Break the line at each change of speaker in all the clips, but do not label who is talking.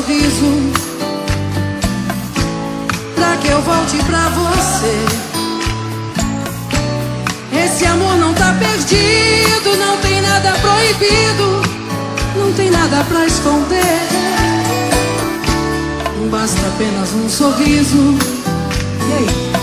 sorriso, pra que eu volte pra você. Esse amor não tá perdido, não tem nada proibido, não tem nada pra esconder. Basta apenas um sorriso. E aí?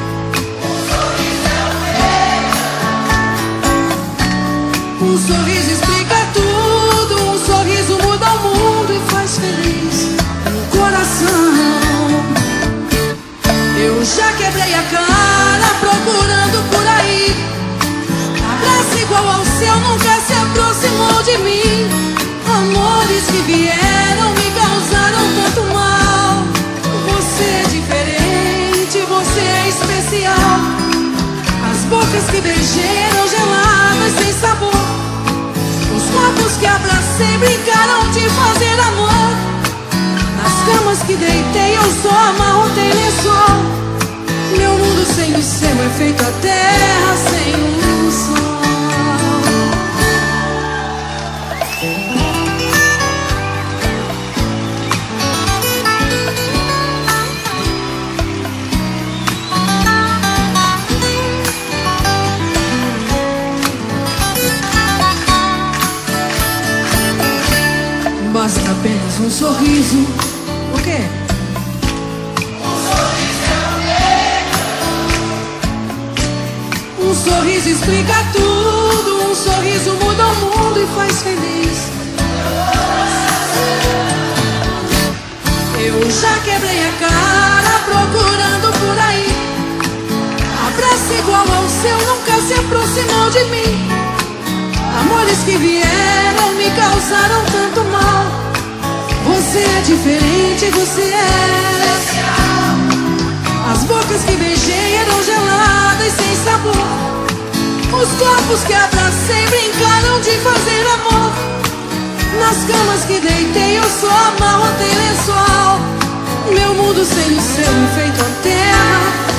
Um sorriso explica tudo, um sorriso muda o mundo e faz feliz o coração. Eu já quebrei a cara procurando por aí, abraço igual ao seu nunca se aproximou de mim. Amores que vieram me causaram tanto mal. Você é diferente, você é especial. As bocas que beijei eram geladas sem sabor, os corpos que abracei brincaram de fazer amor. Nas camas que deitei eu só amarrotei lençol. Meu mundo sem o seu é feito a terra sem o sol. Basta apenas um sorriso. O quê? Um sorriso explica tudo, um sorriso muda o mundo e faz feliz. Eu já quebrei a cara procurando por aí, abraço igual ao seu nunca se aproximou de mim. Amores que vieram me causaram tanto mal. Você é diferente, você é especial. As bocas que beijei eram geladas sem sabor, os corpos que abracei brincaram de fazer amor. Nas camas que deitei eu só amarrotei lençol. Meu mundo sem o seu feito a terra